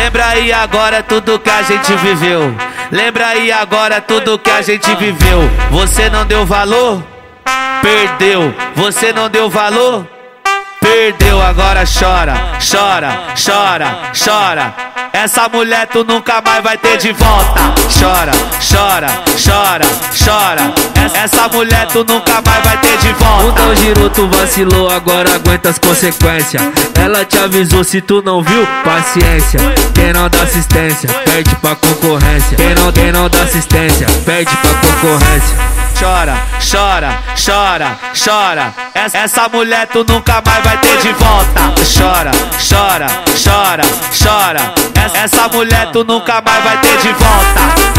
Lembra aí agora tudo que a gente viveu. Lembra aí agora tudo que a gente viveu. Você não deu valor? Perdeu. Você não deu valor? Perdeu. Agora chora, chora, chora, chora. Essa mulher tu nunca mais vai ter de volta. Chora, chora, chora, chora. Essa mulher tu nunca mais vai ter de volta. Mundão girou, tu vacilou, agora aguenta as consequências. Ela te avisou, se tu não viu, paciência. Quem não dá assistência, perde pra concorrência. Quem não dá assistência, perde pra concorrência. Chora, chora, chora, chora. Essa mulher tu nunca mais vai ter de volta. Chora, chora, chora, chora. Essa mulher tu nunca mais vai ter de volta.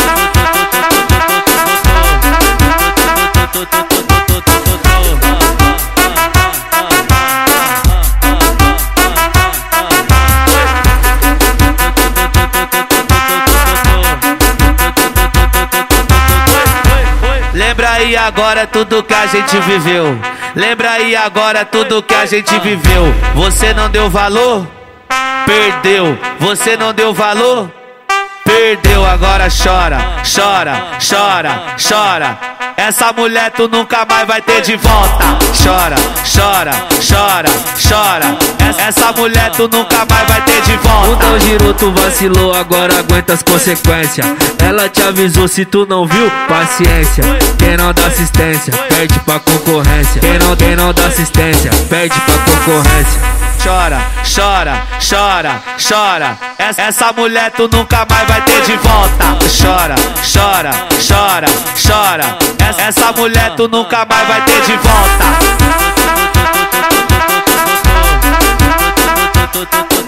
Lembra aí agora tudo que a gente viveu. Lembra aí agora tudo que a gente viveu. Você não deu valor? Perdeu. Você não deu valor? Perdeu. Agora chora, chora, chora, chora. Essa mulher tu nunca mais vai ter de volta. Chora, chora, chora, chora. Essa mulher tu nunca mais vai ter de volta. Mundão girou, tu vacilou, agora aguenta as consequências. Ela te avisou, se tu não viu, paciência. Quem não dá assistência, perde pra concorrência. Quem não dá assistência, perde pra concorrência. Chora, chora, chora, chora. Essa mulher tu nunca mais vai ter de volta. Chora, chora, chora, chora. Essa mulher tu nunca mais vai ter de volta.